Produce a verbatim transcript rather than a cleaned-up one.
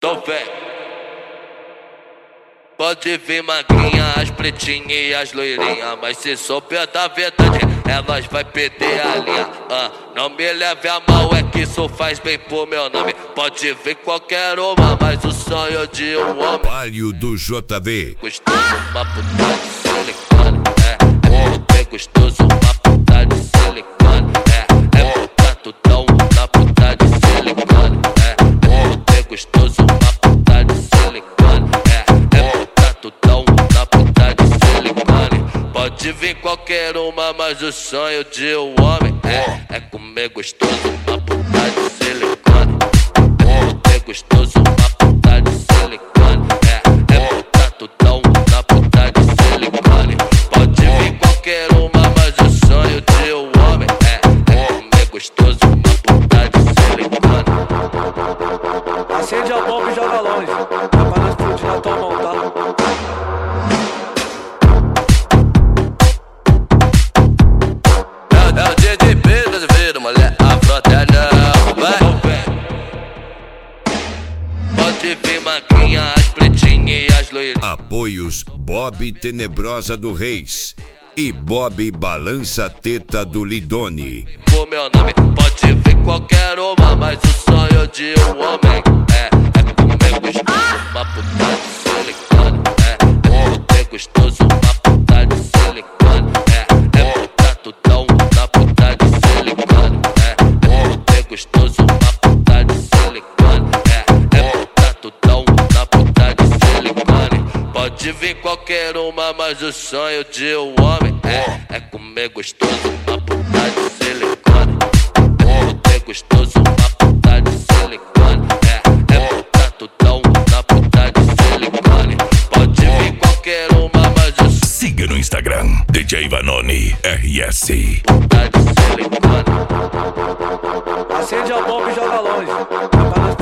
Então vem. Pode vir magrinha, as pretinhas e as loirinhas, mas se souber da verdade, elas vai perder a linha. ah, Não me leve a mal, é que isso faz bem pro meu nome. Pode vir qualquer uma, mas o sonho de um homem. Trabalho do J V. Gostoso, uma puta de silicone. É, é gostoso, uma puta de silicone. É, é puta tudão, uma puta de silicone. É, é gostoso, uma puta de silicone. É, é puta tudão, uma puta de silicone. Pode vir qualquer uma, mas o sonho de um homem é, é comer gostoso, uma puta de silicone. É gostoso, uma puta de silicone. É, é puta tudão, uma puta de silicone. Pode vir qualquer uma, mas o sonho de um homem é, é comer gostoso, uma puta de silicone. Acende a bomba e joga longe, é pra não explodir na tua mão, tá? É o dia de vida, vira, mulher, a frota é não, vai. Pode vir magrinha, as pretinhas e as loirinhas. Apoios Bob Tenebrosa do Reis e Bob Balança Teta do Lidone. O meu nome pode vir qualquer uma, mas o sonho de um homem é, é comer gostoso, uma puta de silicone. É, é gostoso, uma puta de silicone. É, é puta tudão, uma puta de silicone. É, é gostoso, uma puta de silicone. É, é puta tudão, uma puta de silicone. Pode vir qualquer uma, mas o sonho de um homem é, é comer gostoso, uma puta de silicone. É gostoso, uma puta de silicone. É, é puta tudão, uma puta de silicone. Pode vir qualquer uma, mas o sonho. Siga no Instagram, D J Vanoni R S. Puta de silicone. Acende a bomba e joga longe, é pra não